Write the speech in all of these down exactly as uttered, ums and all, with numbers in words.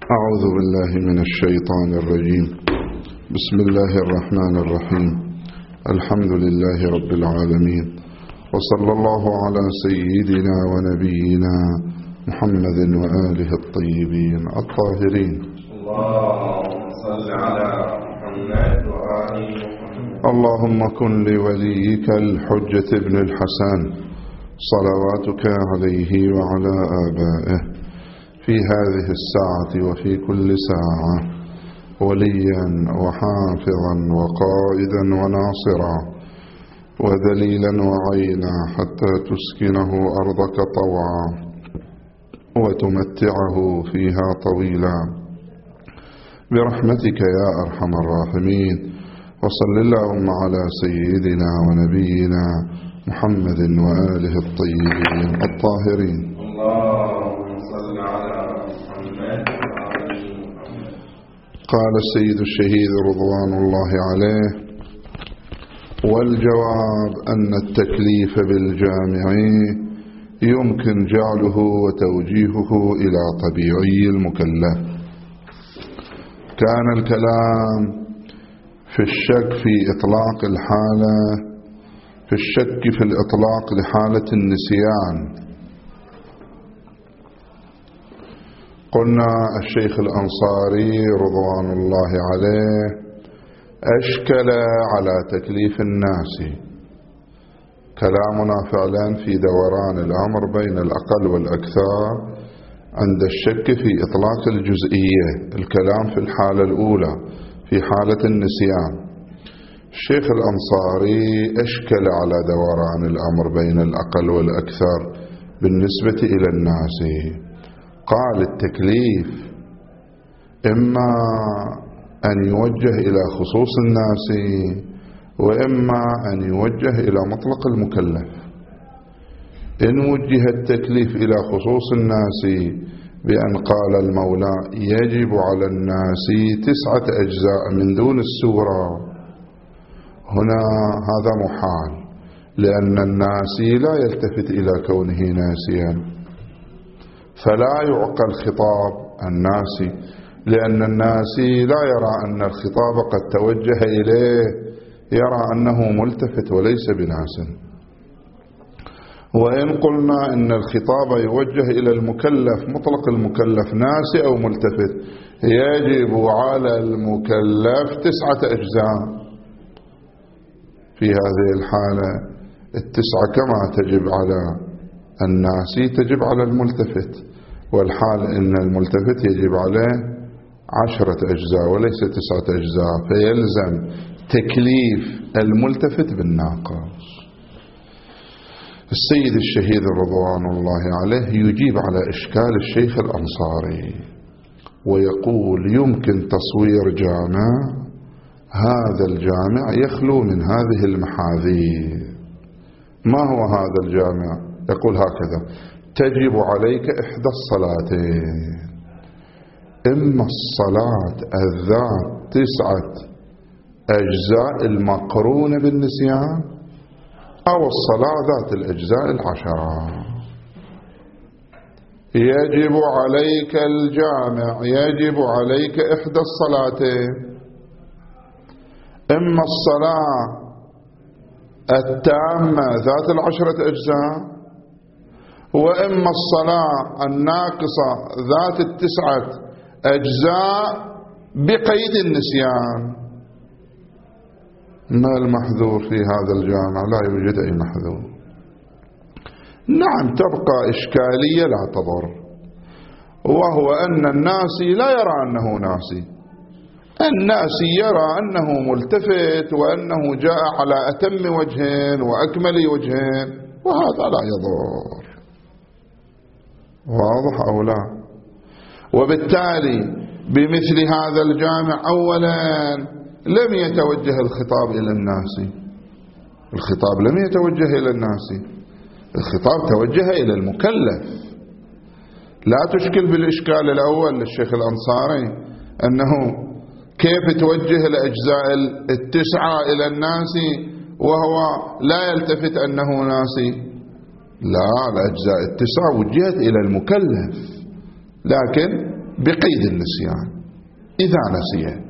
أعوذ بالله من الشيطان الرجيم. بسم الله الرحمن الرحيم. الحمد لله رب العالمين، وصلى الله على سيدنا ونبينا محمد وآله الطيبين الطاهرين. اللهم صل على محمد وآل محمد. اللهم كن لوليك الحجة ابن الحسن صلواتك عليه وعلى آبائه في هذه الساعة وفي كل ساعة وليا وحافظا وقائدا وناصرا وذليلا وعينا حتى تسكنه أرضك طوعا وتمتعه فيها طويلا برحمتك يا أرحم الراحمين. وصل اللهم على سيدنا ونبينا محمد وآله الطيبين الطاهرين. اللهم صل على محمد وآل محمد. قال السيد الشهيد رضوان الله عليه: والجواب أن التكليف بالجامع يمكن جعله وتوجيهه إلى طبيعي المكلف. كان الكلام في الشك في إطلاق الحالة في الشك في الإطلاق لحالة النسيان. قلنا الشيخ الأنصاري رضوان الله عليه أشكل على تكليف الناس. كلامنا فعلا في دوران الأمر بين الأقل والأكثر عند الشك في إطلاق الجزئية، الكلام في الحالة الأولى في حالة النسيان. الشيخ الأنصاري أشكل على دوران الأمر بين الأقل والأكثر بالنسبة إلى الناس. قال التكليف إما أن يوجه إلى خصوص الناس وإما أن يوجه إلى مطلق المكلف. إن وجه التكليف إلى خصوص الناس بأن قال المولى يجب على الناس تسعة أجزاء من دون السورة، هنا هذا محال، لأن الناسي لا يلتفت إلى كونه ناسيا، فلا يعقل خطاب الناسي، لأن الناسي لا يرى أن الخطاب قد توجه إليه، يرى أنه ملتفت وليس بناس. وإن قلنا إن الخطاب يوجه إلى المكلف، مطلق المكلف ناسي أو ملتفت، يجب على المكلف تسعة أجزاء. في هذه الحالة التسعة كما تجب على الناسي تجب على الملتفت، والحال إن الملتفت يجب عليه عشرة أجزاء وليس تسعة أجزاء، فيلزم تكليف الملتفت بالناقص. السيد الشهيد رضوان الله عليه يجيب على إشكال الشيخ الأنصاري ويقول: يمكن تصوير جامع، هذا الجامع يخلو من هذه المحاذير. ما هو هذا الجامع؟ يقول هكذا: تجب عليك إحدى الصلاتين، إما الصلاة الذات تسعة أجزاء المقرونة بالنسيان، أو الصلاة ذات الأجزاء العشرة. يجب عليك الجامع، يجب عليك إحدى الصلاتين، إما الصلاة التامة ذات العشرة أجزاء، وإما الصلاة الناقصة ذات التسعة أجزاء بقيد النسيان. ما المحذور في هذا الجامع؟ لا يوجد أي محذور. نعم تبقى إشكالية لا تضر، وهو أن الناسي لا يرى أنه ناسي، الناسي يرى أنه ملتفت وأنه جاء على أتم وجه وأكمل وجه، وهذا لا يضر. واضح أو لا؟ وبالتالي بمثل هذا الجامع أولا لم يتوجه الخطاب إلى الناس، الخطاب لم يتوجه إلى الناس، الخطاب توجه إلى المكلف. لا تشكل بالإشكال الأول للشيخ الأنصاري أنه كيف توجه الأجزاء التسعة إلى الناس وهو لا يلتفت أنه ناسي. لا، الأجزاء التسعة وجهت إلى المكلف، لكن بقيد النسيان إذا نسي.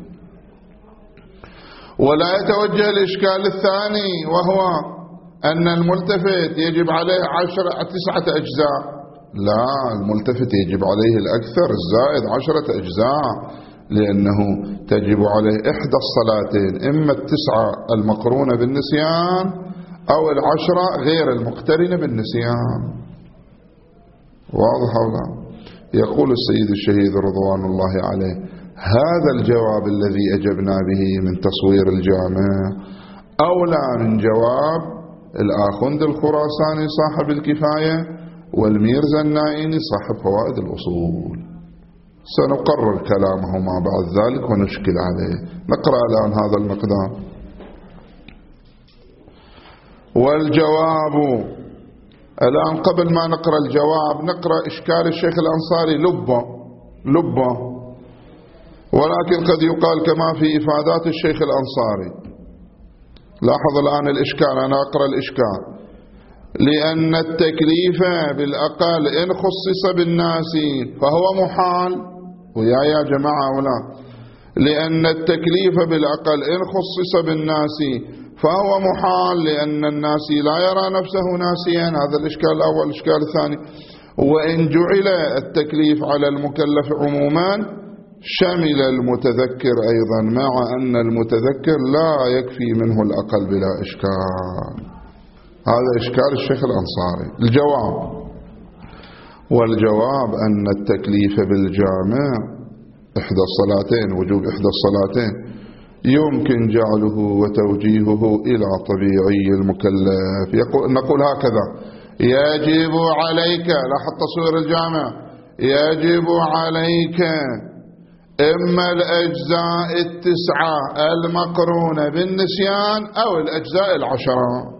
ولا يتوجه الإشكال الثاني وهو أن الملتفت يجب عليه عشرة تسعة أجزاء. لا، الملتفت يجب عليه الأكثر الزائد عشرة أجزاء، لأنه تجب عليه إحدى الصلاتين، إما التسعة المقرونة بالنسيان أو العشرة غير المقترنة بالنسيان. واضح ولا؟ يقول السيد الشهيد رضوان الله عليه: هذا الجواب الذي أجبنا به من تصوير الجامع أولى من جواب الآخوند الخراساني صاحب الكفاية والميرزا النائيني صاحب فوائد الأصول. سنقرر كلامهما بعد ذلك ونشكل عليه. نقرأ الآن هذا المقدار. والجواب الآن قبل ما نقرأ الجواب نقرأ إشكال الشيخ الأنصاري لبه لبه ولكن قد يقال كما في إفادات الشيخ الأنصاري. لاحظ الآن الإشكال، أنا أقرأ الإشكال: لأن التكليف بالأقل إن خصص بالناس فهو محال. ويا يا جماعة ولا لأن التكليف بالأقل إن خصص بالناس فهو محال لأن الناس لا يرى نفسه ناسيا. هذا الإشكال الأول. الإشكال الثاني: وإن جعل التكليف على المكلف عموما شمل المتذكر أيضا، مع أن المتذكر لا يكفي منه الأقل بلا إشكال. هذا إشكال الشيخ الأنصاري. الجواب: والجواب أن التكليف بالجامع إحدى الصلاتين، وجوب إحدى الصلاتين، يمكن جعله وتوجيهه إلى طبيعي المكلف. يقول نقول هكذا: يجب عليك، لاحظ تصوير الجامع، يجب عليك إما الأجزاء التسعة المقرونة بالنسيان أو الأجزاء العشرة.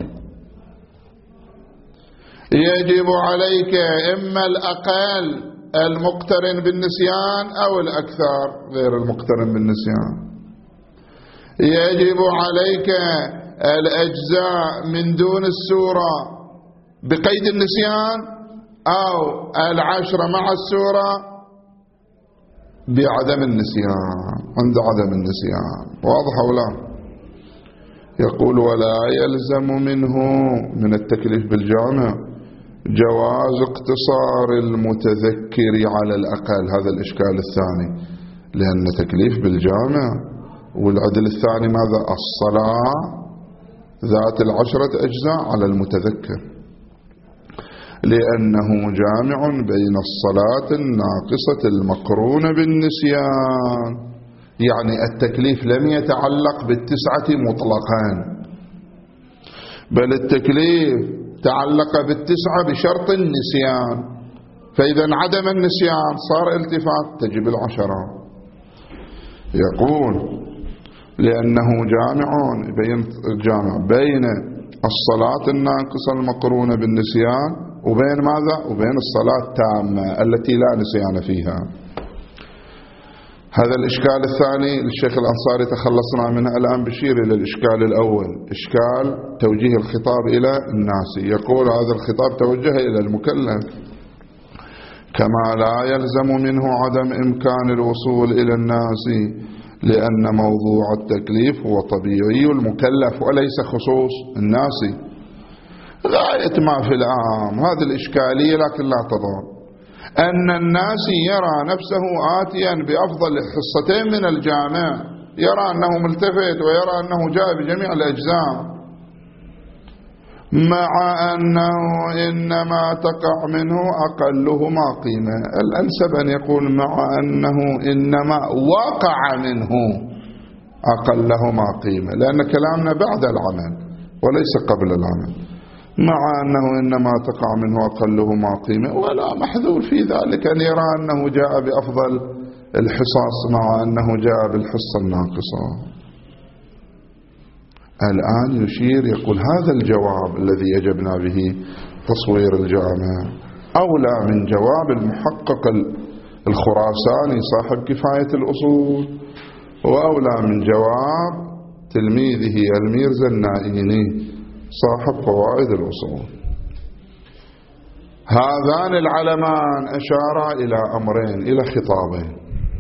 يجب عليك إما الأقل المقترن بالنسيان أو الأكثر غير المقترن بالنسيان. يجب عليك الأجزاء من دون السورة بقيد النسيان أو العشرة مع السورة بعدم النسيان، عند عدم النسيان. واضح أو لا؟ يقول: ولا يلزم منه من التكليف بالجامع جواز اقتصار المتذكر على الأقل. هذا الإشكال الثاني، لأن تكليف بالجامع والعدل الثاني ماذا؟ الصلاة ذات العشرة أجزاء على المتذكر، لأنه جامع بين الصلاة الناقصة المقرونة بالنسيان. يعني التكليف لم يتعلق بالتسعة مطلقا، بل التكليف تعلق بالتسعة بشرط النسيان، فإذا عدم النسيان صار التفات تجب العشرة. يقول: لأنه جامع بين جامع بين الصلاة الناقصة المقرونة بالنسيان وبين ماذا؟ وبين الصلاة التامة التي لا نسيان فيها. هذا الإشكال الثاني للشيخ الأنصاري تخلصنا منه. الآن بشير إلى الإشكال الأول، إشكال توجيه الخطاب إلى الناس. يقول: هذا الخطاب توجه إلى المكلف، كما لا يلزم منه عدم إمكان الوصول إلى الناس، لأن موضوع التكليف هو طبيعي المكلف وليس خصوص الناس. غاية ما في العام هذه الإشكالية، لكن لا تضر. أن الناس يرى نفسه آتيا بأفضل حصتين من الجامع، يرى أنه ملتفت ويرى أنه جاء بجميع الأجزاء، مع أنه إنما تقع منه أقلهما قيمة. الأنسب أن يقول مع أنه إنما وقع منه أقلهما قيمة، لأن كلامنا بعد العمل وليس قبل العمل. مع أنه إنما تقع منه أقلهما قيمة، ولا محذور في ذلك أن يرى أنه جاء بأفضل الحصص مع أنه جاء بالحصة الناقصة. الآن يشير يقول: هذا الجواب الذي أجبنا به تصوير الجامع أولى من جواب المحقق الخراساني صاحب كفاية الأصول، وأولى من جواب تلميذه المير زنائيني صاحب فوائد الأصول. هذان العلمان أشارا إلى أمرين، إلى خطابين.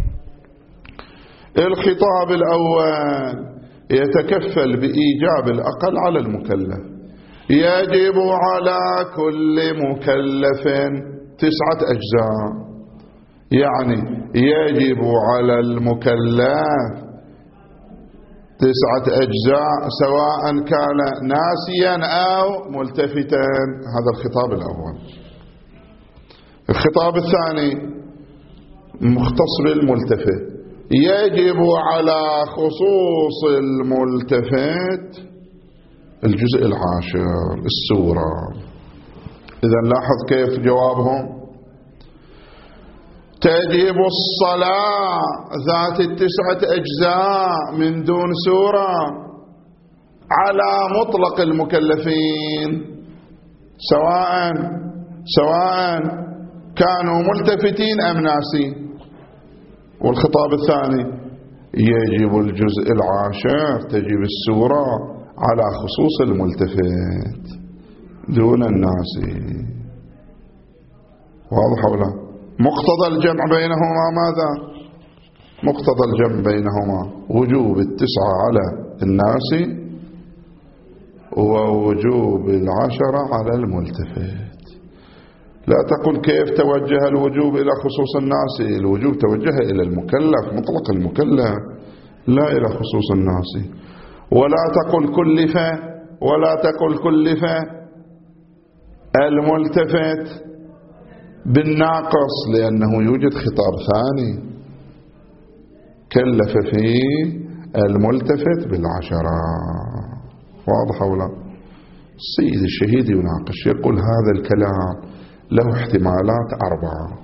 الخطاب الأول يتكفل بإيجاب الأقل على المكلف. يجب على كل مكلف تسعة أجزاء، يعني يجب على المكلف تسعة أجزاء سواء كان ناسيا أو ملتفتا. هذا الخطاب الأول. الخطاب الثاني مختص بالملتفت. يجب على خصوص الملتفت الجزء العاشر السورة. إذا لاحظ كيف جوابهم. تجب الصلاة ذات التسعة أجزاء من دون سورة على مطلق المكلفين سواء سواء كانوا ملتفتين أم ناسين. والخطاب الثاني يجب الجزء العاشر، تجب السورة على خصوص الملتفت دون الناسي. واضح ولا؟ مقتضى الجمع بينهما ماذا؟ مقتضى الجمع بينهما وجوب التسعة على الناس ووجوب العشرة على الملتفت. لا تقل كيف توجه الوجوب إلى خصوص الناس. الوجوب توجه إلى المكلف، مطلق المكلف، لا إلى خصوص الناس. ولا تقل كلف ولا تقل كلف الملتفت بالناقص، لأنه يوجد خطاب ثاني كلف فيه الملتفت بالعشرة. واضح ولا؟ السيد الشهيد يناقش يقول هذا الكلام له احتمالات أربعة.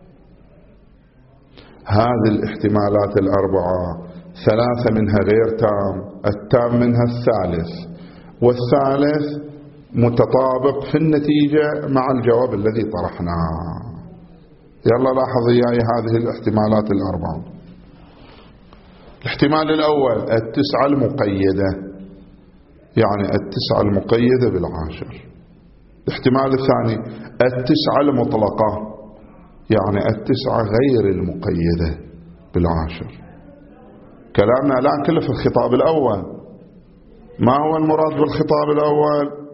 هذه الاحتمالات الأربعة ثلاثة منها غير تام، التام منها الثالث، والثالث متطابق في النتيجة مع الجواب الذي طرحناه. يلا لاحظ إياي هذه الاحتمالات الأربعة. الاحتمال الأول التسعة المقيدة، يعني التسعة المقيدة بالعاشر. الاحتمال الثاني التسعة المطلقة، يعني التسعة غير المقيدة بالعاشر. كلامنا الآن كله في الخطاب الأول. ما هو المراد بالخطاب الأول؟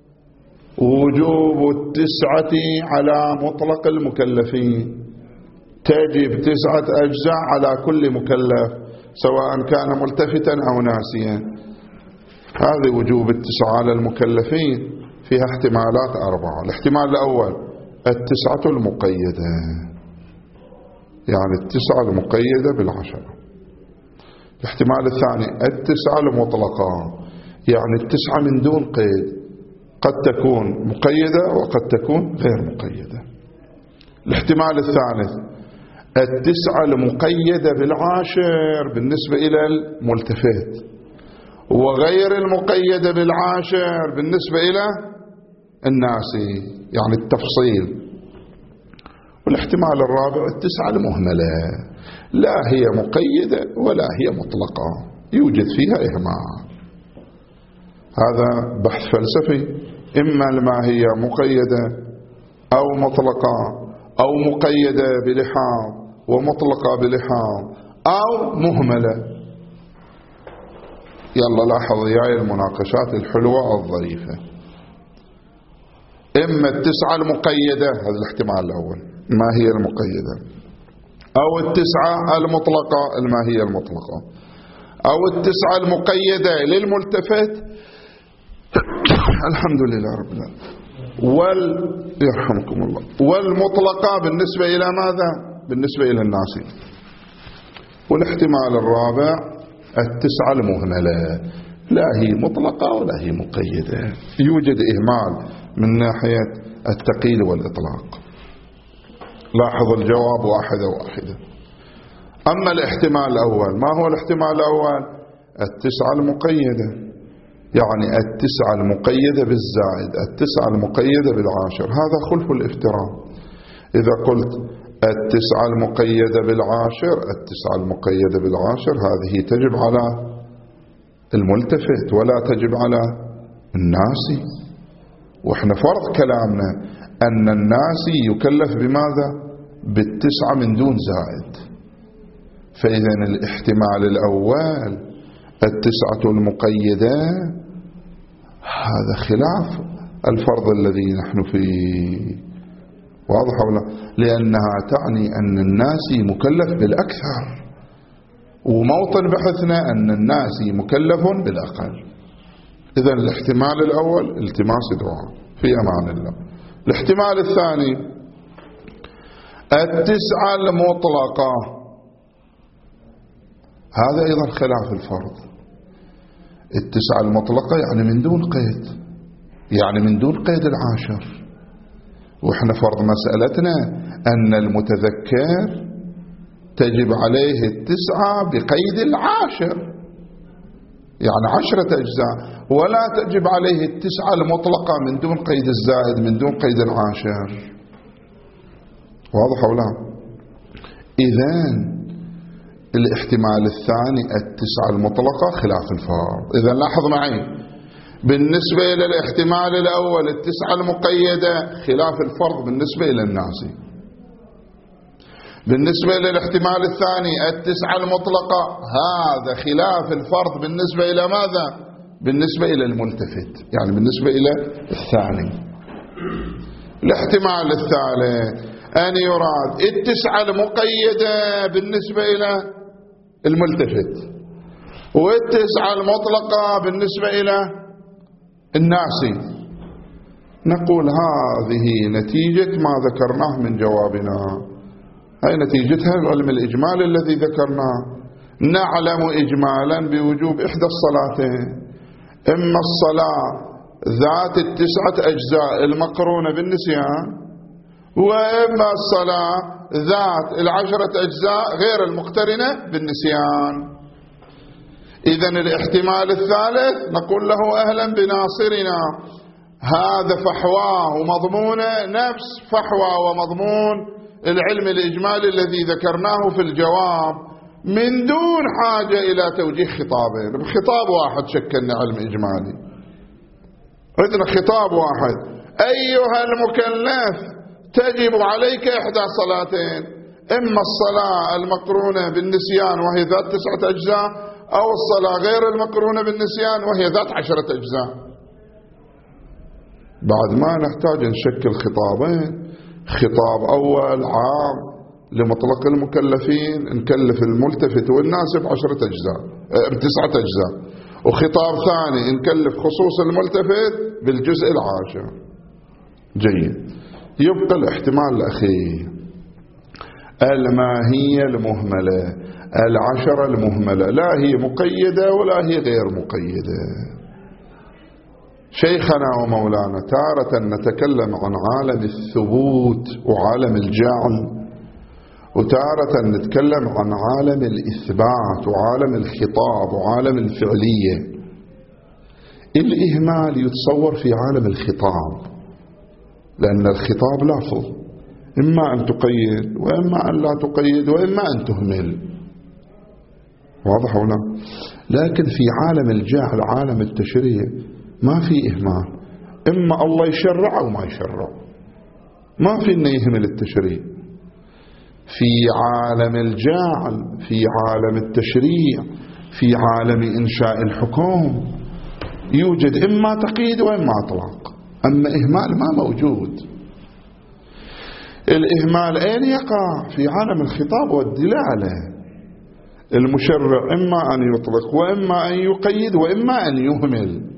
وجوب التسعة على مطلق المكلفين. تجب تسعة أجزاء على كل مكلف سواء كان ملتفتا أو ناسيا. هذا وجوب التسعة على المكلفين فيها احتمالات أربعة. الاحتمال الأول التسعة المقيدة، يعني التسعة المقيدة بالعشرة. الاحتمال الثاني التسعة المطلقة، يعني التسعة من دون قيد، قد تكون مقيدة وقد تكون غير مقيدة. الاحتمال الثالث التسعة المقيدة بالعاشر بالنسبة إلى الملتفت، وغير المقيدة بالعاشر بالنسبة إلى الناسي، يعني التفصيل. والاحتمال الرابع التسعة المهملة، لا هي مقيدة ولا هي مطلقة، يوجد فيها إهمال. هذا بحث فلسفي، إما لما هي مقيدة أو مطلقة، أو مقيدة بلحاظ ومطلقة بلحاظ، أو مهملة. يلا لاحظ وياي المناقشات الحلوة الظريفة. إما التسعة المقيدة، هذا الاحتمال الأول ما هي المقيدة، أو التسعة المطلقة ما هي المطلقة، أو التسعة المقيدة للملتفت الحمد لله رب العالمين، وال يرحمكم الله، والمطلقة بالنسبة إلى ماذا؟ بالنسبة إلى الناس. والاحتمال الرابع التسعة المهملة، لا هي مطلقة ولا هي مقيدة، يوجد إهمال من ناحية التقييد والإطلاق. لاحظ الجواب واحدة واحدة. أما الاحتمال الأول، ما هو الاحتمال الأول؟ التسعة المقيدة، يعني التسعة المقيدة بالزائد، التسعة المقيدة بالعاشر. هذا خلف الافتراض. إذا قلت التسعة المقيدة بالعاشر، التسعة المقيدة بالعاشر هذه تجب على الملتفت ولا تجب على الناسي. وإحنا فرض كلامنا أن الناسي يكلف بماذا؟ بالتسعة من دون زائد. فإذا الاحتمال الأول التسعة المقيدة هذا خلاف الفرض الذي نحن فيه. واضح ولا؟ لأنها تعني أن الناسي مكلف بالأكثر، وموطن بحثنا أن الناسي مكلف بالأقل. إذن الاحتمال الأول التماس دعاء في أمان الله. الاحتمال الثاني التسعة المطلقة، هذا أيضا خلاف الفرض. التسعة المطلقة يعني من دون قيد، يعني من دون قيد العاشر، وإحنا فرض مسألتنا أن المتذكر تجب عليه التسعة بقيد العاشر، يعني عشرة أجزاء، ولا تجب عليه التسعة المطلقة من دون قيد الزائد، من دون قيد العاشر. واضح أو لا؟ إذن الاحتمال الثاني التسعة المطلقة خلاف الفرض. إذن لاحظ معي، بالنسبة إلى الاحتمال الأول التسعة المقيدة خلاف الفرض بالنسبة إلى الناسي. بالنسبة إلى الاحتمال الثاني التسعة المطلقة هذا خلاف الفرض بالنسبة إلى ماذا؟ بالنسبة إلى الملتفت، يعني بالنسبة إلى الثاني. الاحتمال الثالث أن يراد التسعة المقيدة بالنسبة إلى الملتفت، والتسعة المطلقة بالنسبة إلى الناسي. نقول هذه نتيجة ما ذكرناه من جوابنا، هاي نتيجتها العلم الإجمالي الذي ذكرناه. نعلم إجمالا بوجوب إحدى الصلاتين، إما الصلاة ذات التسعة أجزاء المقرونة بالنسيان، وإما الصلاة ذات العشرة أجزاء غير المقترنة بالنسيان. إذن الاحتمال الثالث نقول له أهلا بناصرنا، هذا فحواه ومضمونه نفس فحوى ومضمون العلم الإجمالي الذي ذكرناه في الجواب، من دون حاجة إلى توجيه خطابين. بخطاب واحد شكلنا علم إجمالي، عندنا خطاب واحد: أيها المكلف تجب عليك إحدى صلاتين، إما الصلاة المقرونة بالنسيان وهي ذات تسعة أجزاء، أو الصلاة غير المقرونة بالنسيان وهي ذات عشرة أجزاء. بعد ما نحتاج نشكل خطابين، خطاب أول عام لمطلق المكلفين نكلف الملتفت والناسب عشرة أجزاء بتسعة أجزاء، وخطاب ثاني نكلف خصوص الملتفت بالجزء العاشر. جيد. يبقى الاحتمال الأخير الماهية المهملة، العشرة المهملة، لا هي مقيدة ولا هي غير مقيدة. شيخنا ومولانا تارة نتكلم عن عالم الثبوت وعالم الجعل، وتارة نتكلم عن عالم الإثبات وعالم الخطاب وعالم الفعلية. الإهمال يتصور في عالم الخطاب، لأن الخطاب لافظ، إما أن تقيد وإما أن لا تقيد وإما أن تهمل. واضح ولا؟ لكن في عالم الجعل عالم التشريع ما في إهمال، إما الله يشرع أو ما يشرع، ما في إنه يهمل التشريع. في عالم الجعل، في عالم التشريع، في عالم إنشاء الحكم يوجد إما تقييد وإما إطلاق، أما إهمال ما موجود. الإهمال أين يقع؟ في عالم الخطاب والدلالة. المشرع إما أن يطلق وإما أن يقيد وإما أن يهمل.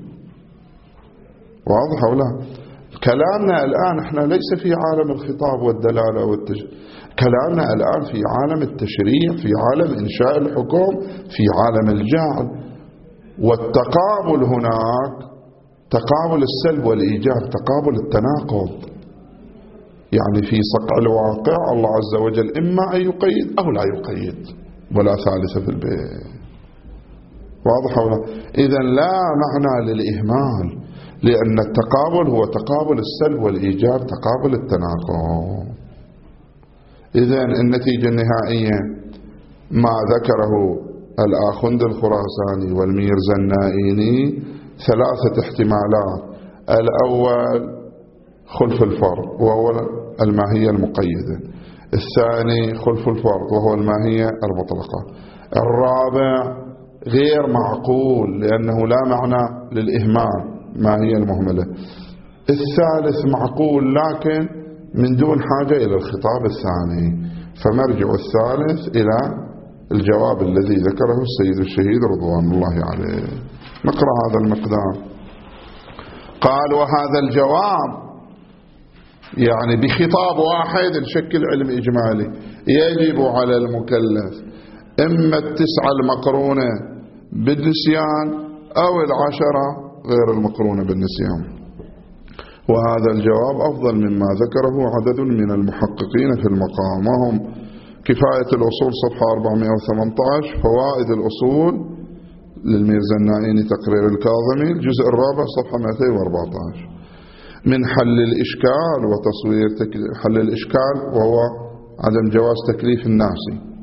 واضح ولا؟ كلامنا الآن احنا ليس في عالم الخطاب والدلالة والتشريع، كلامنا الآن في عالم التشريع، في عالم إنشاء الحكم، في عالم الجعل. والتقابل هناك تقابل السلب والإيجاب، تقابل التناقض، يعني في صقع الواقع الله عز وجل إما أن يقيد أو لا يقيد، ولا ثالث في البيت. واضح ولا؟ إذن لا معنى للإهمال، لأن التقابل هو تقابل السلب والإيجاب، تقابل التناقض. إذن النتيجة النهائية ما ذكره الآخوند الخراساني والميرزا النائيني ثلاثة احتمالات. الأول خلف الفرض وهو الماهية المقيدة. الثاني خلف الفرض وهو الماهية المطلقة. الرابع غير معقول لأنه لا معنى للإهمال، ماهية المهملة. الثالث معقول لكن من دون حاجة إلى الخطاب الثاني. فمرجع الثالث إلى الجواب الذي ذكره السيد الشهيد رضوان الله عليه. نقرأ هذا المقدار. قال: وهذا الجواب يعني بخطاب واحد نشكل علم إجمالي يجب على المكلف إما التسعة المقرونة بالنسيان أو العشرة غير المقرونة بالنسيان. وهذا الجواب أفضل مما ذكره عدد من المحققين في المقام، وهم كفاية الأصول صفحة أربعمائة وثمانية عشر، فوائد الأصول للميرزا النائيني تقرير الكاظمي الجزء الرابع صفحة مئتين وأربعة عشر، من حل الإشكال وتصوير تكليف حل الإشكال وهو عدم جواز تكليف الناس،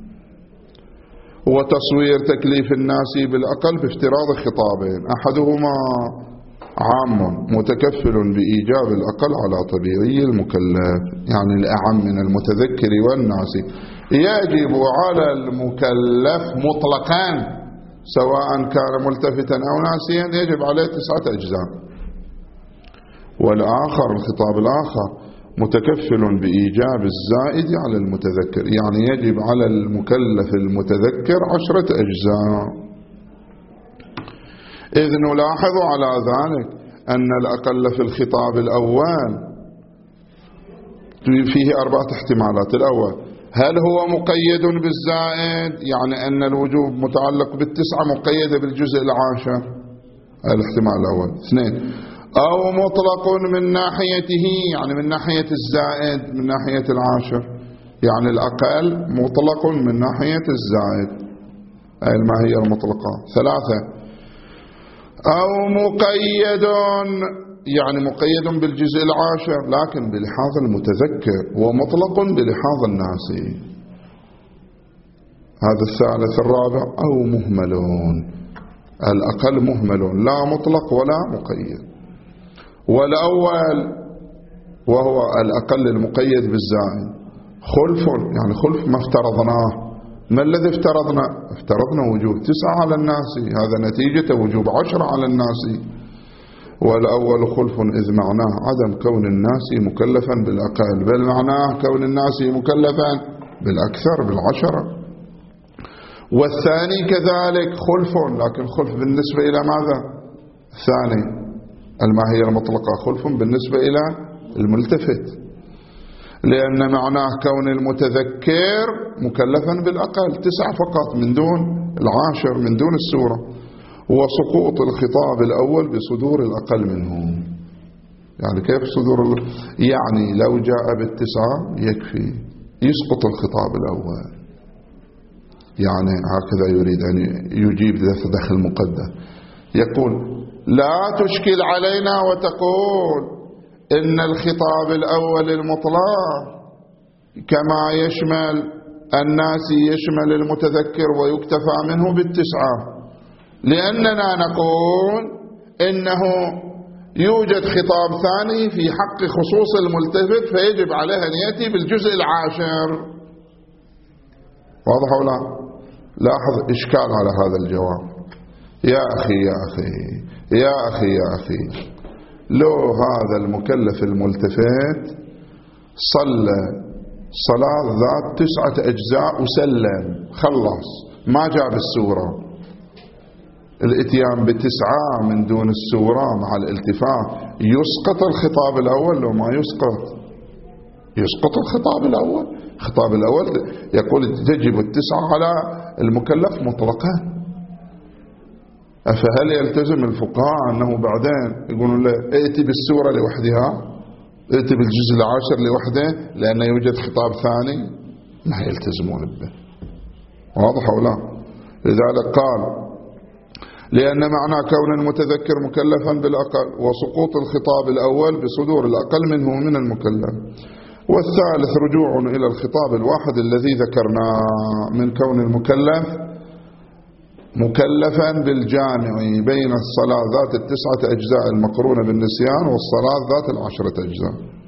وتصوير تكليف الناس بالأقل بافتراض خطابين: أحدهما عام متكفل بإيجاب الأقل على طبيعي المكلف، يعني الأعم من المتذكر والناس، يجب على المكلف مطلقا سواء كان ملتفتا أو ناسيا، يجب عليه تسعة أجزاء. والآخر الخطاب الآخر متكفل بإيجاب الزائد على المتذكر، يعني يجب على المكلف المتذكر عشرة أجزاء. إذ نلاحظ على ذلك أن الأقل في الخطاب الأول فيه أربعة احتمالات. الأول: هل هو مقيد بالزائد، يعني أن الوجوب متعلق بالتسعة مقيدة بالجزء العاشر، الاحتمال الأول. اثنين: أو مطلق من ناحيته، يعني من ناحية الزائد من ناحية العاشر، يعني الأقل مطلق من ناحية الزائد، أي الماهية المطلقة. ثلاثة: أو مقيد، يعني مقيد بالجزء العاشر لكن بلحاظ المتذكر، ومطلق بلحاظ الناس. هذا الثالث. الرابع: أو مهملون، الأقل مهمل لا مطلق ولا مقيد. والأول وهو الأقل المقيد بالزائد خلف، يعني خلف ما افترضناه. ما الذي افترضنا؟ افترضنا وجوب تسعة على الناس، هذا نتيجة وجوب عشرة على الناس. والأول خلف إذ معناه عدم كون الناس مكلفا بالأقل، بل معناه كون الناس مكلفا بالأكثر بالعشرة. والثاني كذلك خلف، لكن خلف بالنسبة إلى ماذا؟ الثاني الماهية المطلقة خلف بالنسبة إلى الملتفت، لأن معناه كون المتذكر مكلفا بالأقل تسعة فقط من دون العاشر من دون السورة، وسقوط الخطاب الأول بصدور الأقل منه. يعني كيف صدور ال... يعني لو جاء بالتسعة يكفي يسقط الخطاب الأول. يعني هكذا يريد أن يجيب دخل مقدر، يقول: لا تشكل علينا وتقول إن الخطاب الأول المطلق كما يشمل الناس يشمل المتذكر ويكتفى منه بالتسعة، لأننا نقول إنه يوجد خطاب ثاني في حق خصوص الملتفت فيجب عليه أن يأتي بالجزء العاشر. واضح ولا لا؟ لاحظ إشكال على هذا الجواب. يا أخي يا أخي يا أخي يا أخي لو هذا المكلف الملتفت صلى صلاة ذات تسعة أجزاء وسلم خلص ما جاب السورة، الاتيان بتسعة من دون السورة مع الالتفات يسقط الخطاب الأول لو ما يسقط؟ يسقط الخطاب الأول. الخطاب الأول يقول تجب التسعة على المكلف مطلقا. فهل يلتزم الفقهاء أنه بعدين يقولون له ائتي بالسورة لوحدها، ائتي بالجزء العاشر لوحده لأن يوجد خطاب ثاني؟ ما يلتزمون به. واضح أو لا؟ لذلك قال: لأن معنى كون المتذكر مكلفا بالأقل وسقوط الخطاب الأول بصدور الأقل منه من المكلف. والثالث رجوع إلى الخطاب الواحد الذي ذكرناه من كون المكلف مكلفا بالجامع بين الصلاة ذات التسعة أجزاء المقرونة بالنسيان والصلاة ذات العشرة أجزاء.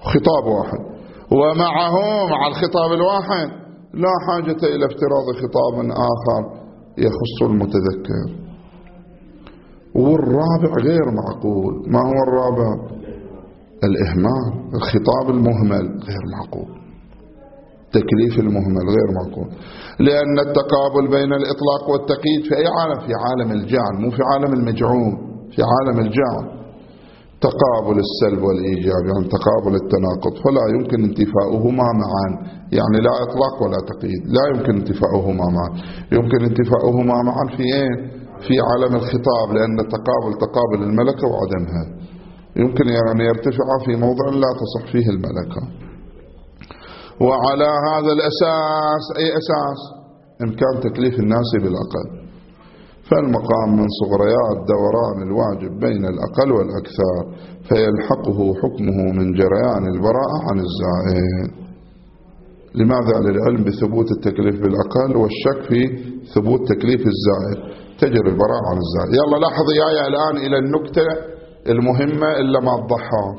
خطاب واحد، ومعه مع الخطاب الواحد لا حاجة إلى افتراض خطاب آخر يخص المتذكر. والرابع غير معقول. ما هو الرابع؟ الإهمال، الخطاب المهمل غير معقول، تكليف المهمل غير معقول، لأن التقابل بين الإطلاق والتقييد في أي عالم؟ في عالم الجعل، مو في عالم المجعول، في عالم الجعل. تقابل السلب والإيجاب يعني تقابل التناقض، فلا يمكن انتفاؤهما معا، يعني لا إطلاق ولا تقييد، لا يمكن انتفاؤهما معا. يمكن انتفاؤهما معا في ايه؟ في عالم الخطاب، لأن التقابل تقابل الملكة وعدمها، يمكن يعني يرتفع في موضع لا تصح فيه الملكة. وعلى هذا الأساس، أي أساس؟ إمكان تكليف الناس بالأقل. فالمقام من صغريات دوران الواجب بين الأقل والأكثر، فيلحقه حكمه من جريان البراءة عن الزائد. لماذا؟ للعلم بثبوت التكليف بالأقل والشك في ثبوت تكليف الزائد، تجري البراءة عن الزائد. يلا لاحظ يا الآن إلى النكتة المهمة إلا ما الضحاك.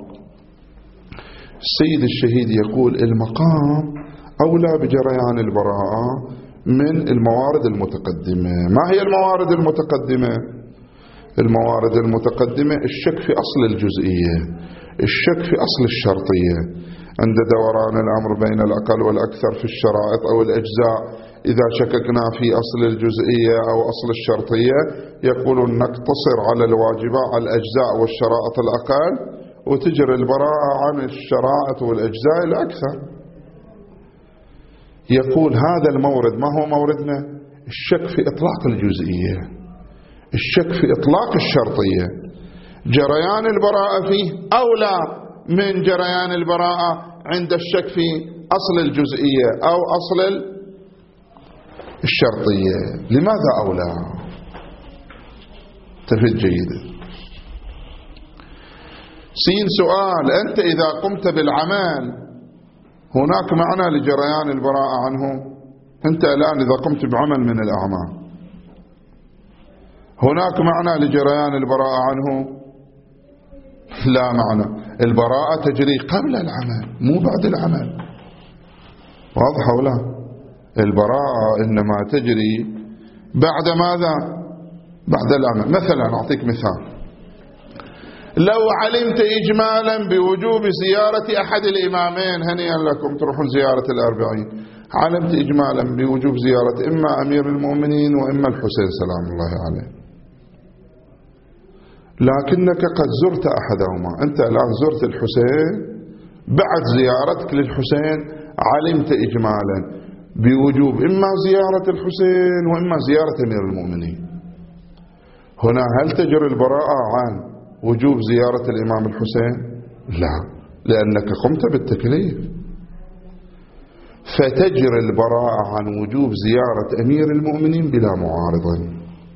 السيد الشهيد يقول المقام أولى بجريان البراءة من الموارد المتقدمة. ما هي الموارد المتقدمة؟ الموارد المتقدمة الشك في أصل الجزئية، الشك في أصل الشرطية. عند دوران الأمر بين الأقل والأكثر في الشرائط أو الأجزاء، إذا شككنا في أصل الجزئية أو أصل الشرطية يقولون نقتصر على الواجبات على الأجزاء والشرائط الأقل، وتجري البراءة عن الشرائط والأجزاء الأكثر. يقول هذا المورد ما هو موردنا؟ الشك في إطلاق الجزئية، الشك في إطلاق الشرطية. جريان البراءة فيه أولى من جريان البراءة عند الشك في أصل الجزئية أو أصل الشرطية. لماذا أولى؟ تفيد جيدا. سين سؤال، أنت إذا قمت بالعمل هناك معنى لجريان البراءة عنه. أنت الآن إذا قمت بعمل من الأعمال هناك معنى لجريان البراءة عنه؟ لا معنى. البراءة تجري قبل العمل مو بعد العمل، واضح ولا؟ البراءة إنما تجري بعد ماذا؟ بعد العمل. مثلا أعطيك مثال، لو علمت إجمالا بوجوب زيارة أحد الإمامين، هنيئا لكم تروحون زيارة الأربعين، علمت إجمالا بوجوب زيارة إما أمير المؤمنين وإما الحسين سلام الله عليه، لكنك قد زرت أحدهما. أنت الآن زرت الحسين، بعد زيارتك للحسين علمت إجمالا بوجوب إما زيارة الحسين وإما زيارة أمير المؤمنين. هنا هل تجري البراءة عن وجوب زيارة الإمام الحسين؟ لا، لأنك قمت بالتكليف. فتجري البراءة عن وجوب زيارة أمير المؤمنين بلا معارض.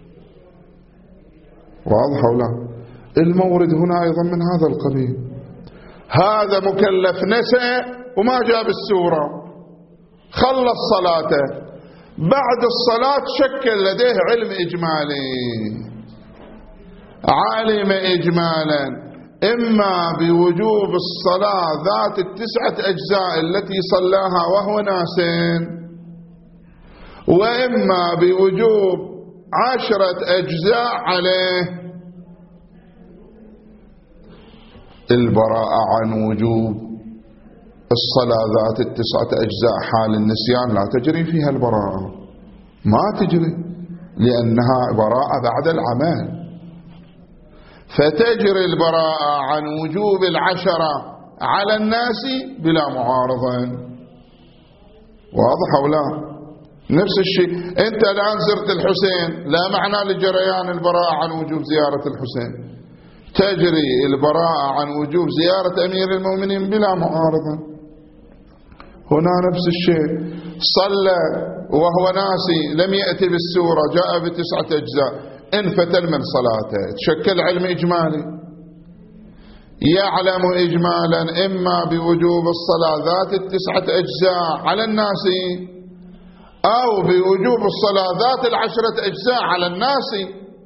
واضح ولا؟ المورد هنا أيضا من هذا القبيل. هذا مكلف نسى وما جاب السورة، خلص صلاته، بعد الصلاة شكل لديه علم إجمالي، علم إجمالا إما بوجوب الصلاة ذات التسعة أجزاء التي صلاها وهو ناس، وإما بوجوب عشرة أجزاء عليه. البراءة عن وجوب الصلاة ذات التسعة أجزاء حال النسيان لا تجري فيها البراءة، ما تجري، لأنها براءة بعد العمل. فتجري البراءة عن وجوب العشرة على الناس بلا معارضة. واضح أو لا؟ نفس الشيء، أنت الآن زرت الحسين، لا معنى لجريان البراءة عن وجوب زيارة الحسين، تجري البراءة عن وجوب زيارة أمير المؤمنين بلا معارضة. هنا نفس الشيء، صلى وهو ناسي لم يأتي بالسورة، جاء بتسعة أجزاء، انفتل من صلاته، تشكل علم إجمالي، يعلم إجمالا إما بوجوب الصلاة ذات التسعة أجزاء على الناس أو بوجوب الصلاة ذات العشرة أجزاء على الناس،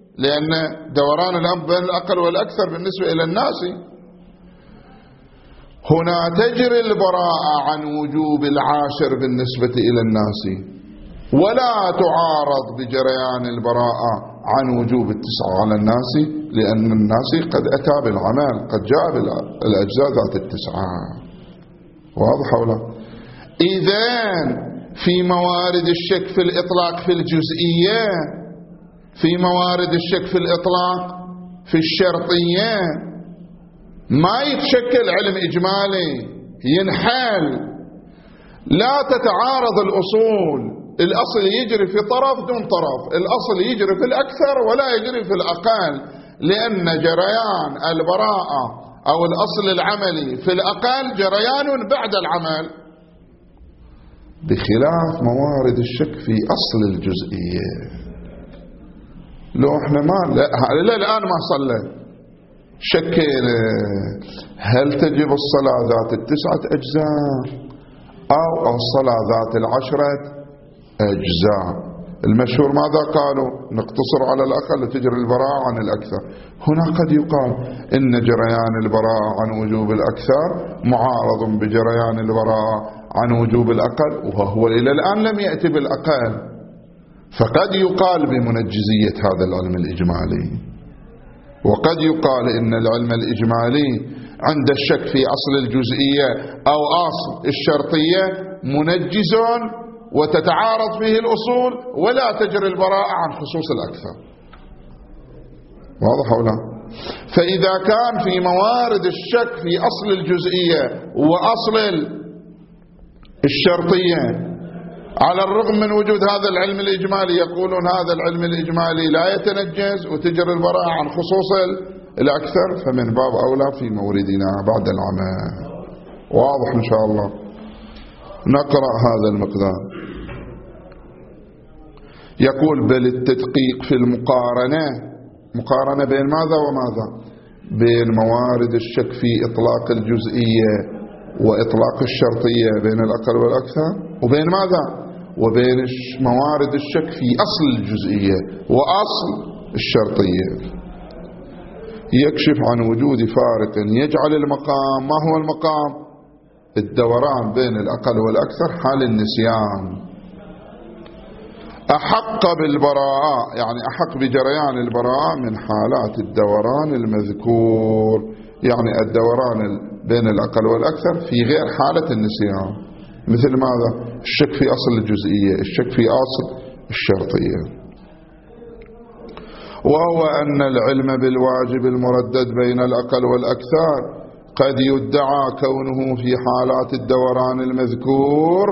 لأن دوران الأمر بين الأقل والأكثر بالنسبة إلى الناس. هنا تجري البراءة عن وجوب العاشر بالنسبة إلى الناس، ولا تعارض بجريان البراءة عن وجوب التسعة على الناس، لأن الناس قد أتى بالعمل، قد جاء بالأجزاء ذات التسعة. واضح ولا؟ إذن في موارد الشك في الإطلاق في الجزئية، في موارد الشك في الإطلاق في الشرطية، ما يتشكل علم إجمالي، ينحل. لا تتعارض الأصول، الأصل يجري في طرف دون طرف، الأصل يجري في الأكثر ولا يجري في الأقل، لأن جريان البراءة أو الأصل العملي في الأقل جريان بعد العمل، بخلاف موارد الشك في أصل الجزئية. لو احنا ما لا الآن ما صلى شكينا هل تجب الصلاة ذات التسعة أجزاء أو الصلاة ذات العشرة أجزاء. المشهور ماذا قالوا؟ نقتصر على الأقل وتجري البراءة عن الأكثر. هنا قد يقال إن جريان البراءة عن وجوب الأكثر معارض بجريان البراءة عن وجوب الأقل، وهو إلى الآن لم يأتي بالأقل، فقد يقال بمنجزية هذا العلم الإجمالي، وقد يقال إن العلم الإجمالي عند الشك في أصل الجزئية أو أصل الشرطية منجز وتتعارض فيه الأصول ولا تجري البراءة عن خصوص الأكثر. واضح ولا؟ فإذا كان في موارد الشك في أصل الجزئية وأصل الشرطية على الرغم من وجود هذا العلم الإجمالي، يقولون هذا العلم الإجمالي لا يتنجز وتجري البراءة عن خصوص الأكثر، فمن باب أولى في موردنا بعد العمل. واضح إن شاء الله؟ نقرأ هذا المقدار. يقول بل التدقيق في المقارنة، مقارنة بين ماذا وماذا؟ بين موارد الشك في إطلاق الجزئية وإطلاق الشرطية بين الأقل والأكثر، وبين ماذا؟ وبين موارد الشك في أصل الجزئية وأصل الشرطية. يكشف عن وجود فارق يجعل المقام، ما هو المقام؟ الدوران بين الأقل والأكثر حال النسيان، أحق بالبراءة، يعني أحق بجريان البراءة من حالات الدوران المذكور، يعني الدوران بين الأقل والأكثر في غير حالة النسيان، مثل ماذا؟ الشك في أصل الجزئية، الشك في أصل الشرطية. وهو أن العلم بالواجب المردد بين الأقل والأكثر قد يدعى كونه في حالات الدوران المذكور.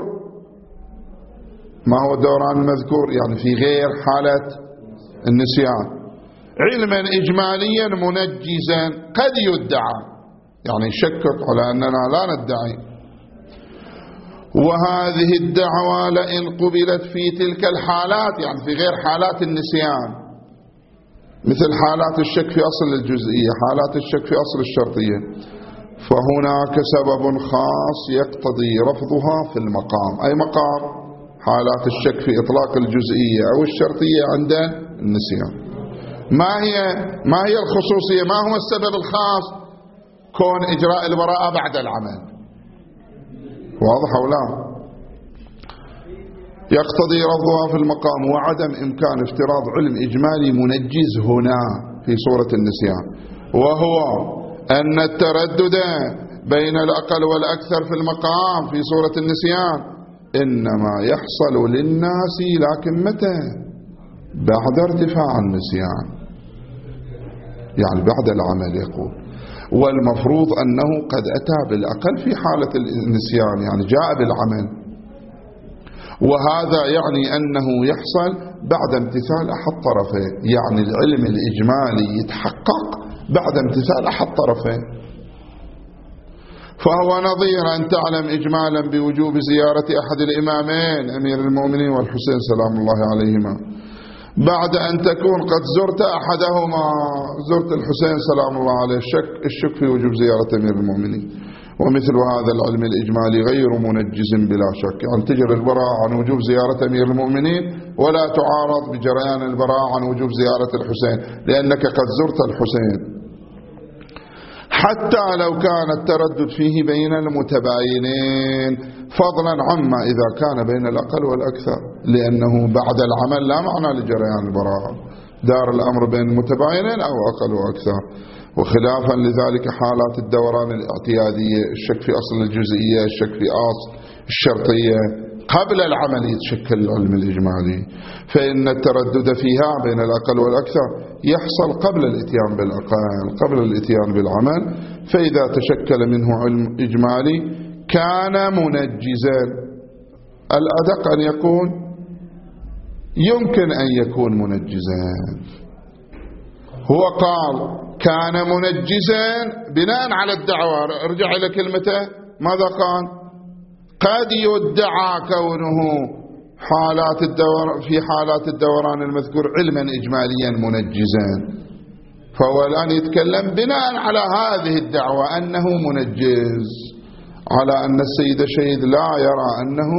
ما هو الدوران المذكور؟ يعني في غير حالة النسيان، علما إجماليا منجزا قد يدعى، يعني يشكك على أننا لا ندعي. وهذه الدعوى لئن قبلت في تلك الحالات، يعني في غير حالات النسيان، مثل حالات الشك في أصل الجزئية، حالات الشك في أصل الشرطية، فهناك سبب خاص يقتضي رفضها في المقام. أي مقام؟ حالات الشك في إطلاق الجزئية أو الشرطية عند النسيان. ما هي ما هي الخصوصية؟ ما هو السبب الخاص؟ كون إجراء البراءة بعد العمل. واضح أو لا؟ يقتضي رفضها في المقام، وعدم إمكان افتراض علم إجمالي منجز هنا في صورة النسيان، وهو أن التردد بين الأقل والأكثر في المقام في صورة النسيان إنما يحصل للناس، لكن متى؟ بعد ارتفاع النسيان، يعني بعد العمل. يقول والمفروض أنه قد أتى بالأقل في حالة النسيان، يعني جاء بالعمل، وهذا يعني أنه يحصل بعد امتثال أحد طرفين، يعني العلم الإجمالي يتحقق بعد امتثال أحد طرفين. فهو نظير أن تعلم إجمالا بوجوب زيارة أحد الإمامين أمير المؤمنين والحسين سلام الله عليهما بعد أن تكون قد زرت أحدهما، زرت الحسين سلام الله عليه، الشك الشك في وجوب زيارة أمير المؤمنين. ومثل هذا العلم الإجمالي غير منجز بلا شك، يعني تجري البراءة عن وجوب زيارة أمير المؤمنين ولا تعارض بجريان البراءة عن وجوب زيارة الحسين، لأنك قد زرت الحسين. حتى لو كان التردد فيه بين المتباينين، فضلا عما إذا كان بين الأقل والأكثر، لأنه بعد العمل لا معنى لجريان البراءة، دار الأمر بين المتباينين أو أقل وأكثر. وخلافا لذلك حالات الدوران الاعتيادية، الشك في أصل الجزئية، الشك في أصل الشرطية، قبل العمل يتشكل العلم الإجمالي، فإن التردد فيها بين الأقل والأكثر يحصل قبل الإتيان بالأقل، قبل الإتيان بالعمل. فإذا تشكل منه علم إجمالي كان منجزا. الأدق أن يكون يمكن أن يكون منجزا. هو قال كان منجزا بناء على الدعوة، ارجع إلى كلمته ماذا قال؟ قد يدعى كونه حالات الدور في حالات الدوران المذكور علما إجماليا منجزا، فهو الآن يتكلم بناء على هذه الدعوة أنه منجز، على أن السيد شهيد لا يرى أنه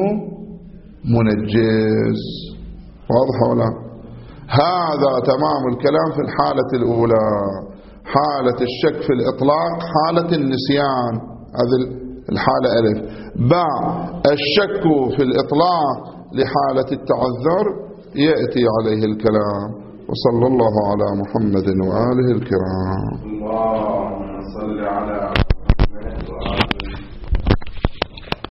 منجز. واضح ولا؟ هذا تمام الكلام في الحالة الأولى، حالة الشك في الإطلاق، حالة النسيان، هذه الحالة ألف. باء الشك في الإطلاق لحالة التعذر يأتي عليه الكلام. وصلى الله على محمد وآله الكرام. اللهم صل على